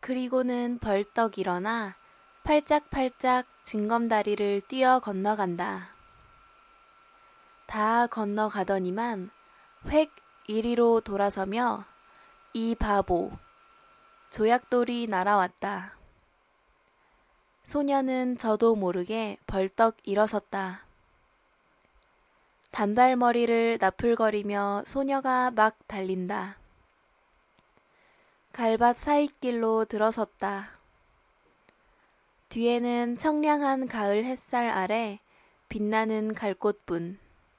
그리고는 벌떡 일어나 팔짝팔짝 징검다리를 뛰어 건너간다. 다 건너가더니만 획 이리로 돌아서며 이 바보, 조약돌이 날아왔다. 소녀는 저도 모르게 벌떡 일어섰다. 단발머리를 나풀거리며 소녀가 막 달린다. 갈밭 사이길로 들어섰다. 뒤에는 청량한 가을 햇살 아래 빛나는 갈꽃분.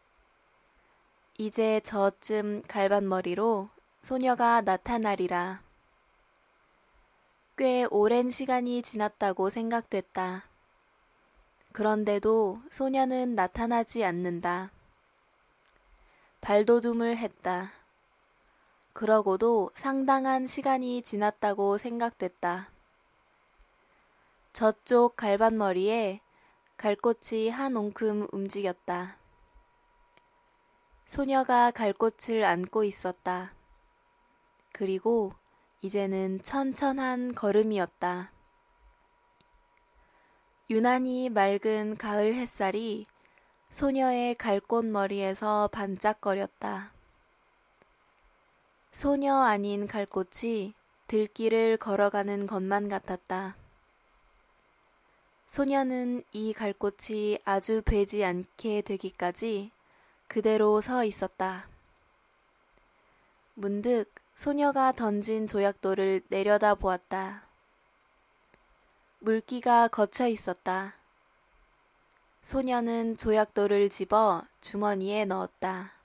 이제 저쯤 갈밭머리로 소녀가 나타나리라. 꽤 오랜 시간이 지났다고 생각됐다. 그런데도 소녀는 나타나지 않는다. 발돋움을 했다. 그러고도 상당한 시간이 지났다고 생각됐다. 저쪽 갈밭머리에 갈꽃이 한 옹큼 움직였다. 소녀가 갈꽃을 안고 있었다. 그리고 이제는 천천한 걸음이었다. 유난히 맑은 가을 햇살이 소녀의 갈꽃 머리에서 반짝거렸다. 소녀 아닌 갈꽃이 들길을 걸어가는 것만 같았다. 소녀는 이 갈꽃이 아주 베지 않게 되기까지 그대로 서 있었다. 문득 소녀가 던진 조약돌을 내려다 보았다. 물기가 거쳐 있었다. 소녀는 조약돌을 집어 주머니에 넣었다.